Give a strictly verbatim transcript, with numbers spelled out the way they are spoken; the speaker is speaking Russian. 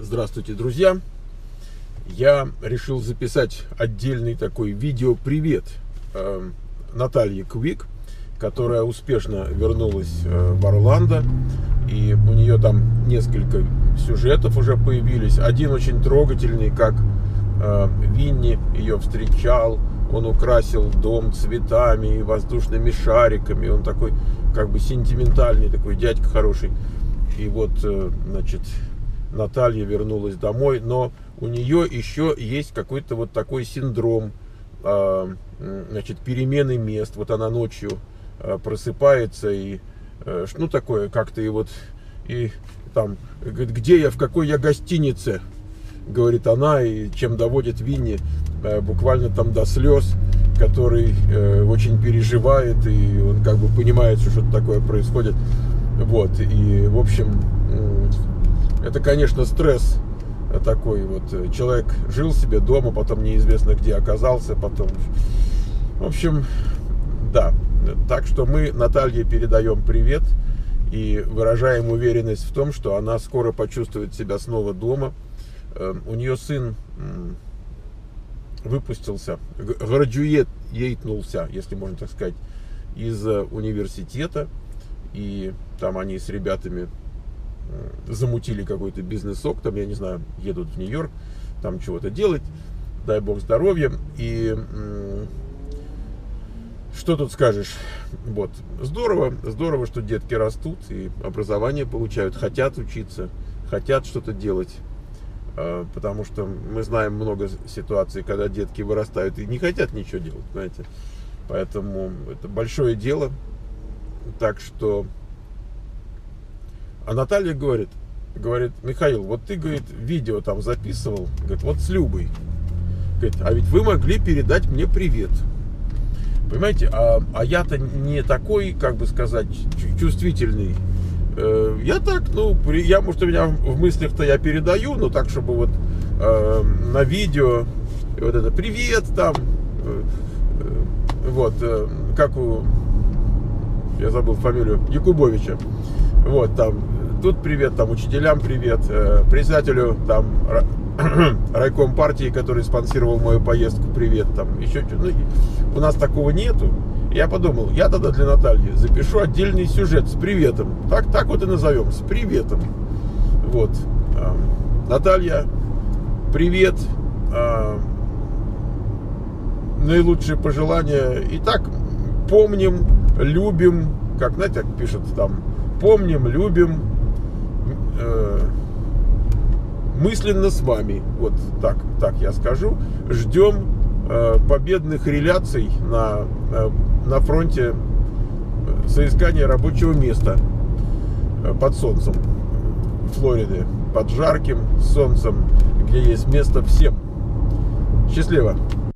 Здравствуйте, друзья! Я решил записать отдельный такой видео-привет э, Наталье Квик, которая успешно вернулась э, в Орландо. И у нее там несколько сюжетов уже появились. Один очень трогательный, как э, Винни ее встречал. Он украсил дом цветами и воздушными шариками. Он такой, как бы, сентиментальный, такой дядька хороший. И вот, э, значит... Наталья вернулась домой, но у нее еще есть какой-то вот такой синдром, э, значит, перемены мест. Вот она ночью э, просыпается и, э, ну, такое как-то и вот, и там, говорит, где я, в какой я гостинице, говорит она, и чем доводит Винни э, буквально там до слез, который э, очень переживает, и он как бы понимает, что что-то такое происходит. Вот, и, в общем... Э, Это, конечно, стресс такой. Вот человек жил себе дома, потом неизвестно где оказался, потом... В общем, да. Так что мы Наталье передаем привет и выражаем уверенность в том, что она скоро почувствует себя снова дома. У нее сын выпустился, градюейтнулся, если можно так сказать, из университета. И там они с ребятами замутили какой-то бизнесок, там, я не знаю, едут в Нью-Йорк, там чего-то делать, дай бог здоровья. И что тут скажешь? Вот, здорово, здорово, что детки растут и образование получают, хотят учиться, хотят что-то делать, потому что мы знаем много ситуаций, когда детки вырастают и не хотят ничего делать, знаете, поэтому это большое дело. Так что... А Наталья говорит, говорит, Михаил, вот ты, говорит, видео там записывал, говорит, вот с Любой. Говорит, а ведь вы могли передать мне привет. Понимаете, а, а я-то не такой, как бы сказать, чувствительный. Э, я так, ну, при, я, может, у меня в мыслях-то я передаю, но так, чтобы вот э, на видео, вот это, привет, там, э, э, вот, э, как у, я забыл фамилию, Якубовича. Вот, там, тут привет, там, учителям привет, э, председателю, там, райком партии, который спонсировал мою поездку, привет, там, еще что-то. Ну, у нас такого нету. Я подумал, я тогда для Натальи запишу отдельный сюжет с приветом. Так, так вот и назовем, с приветом. Вот. Э, Наталья, привет. Э, наилучшие пожелания. Итак, помним, любим, как, знаете, как пишут там, помним, любим, э, мысленно с вами, вот так, так я скажу. Ждем э, победных реляций на, э, на фронте соискания рабочего места э, под солнцем Флориды, под жарким солнцем, где есть место всем. Счастливо!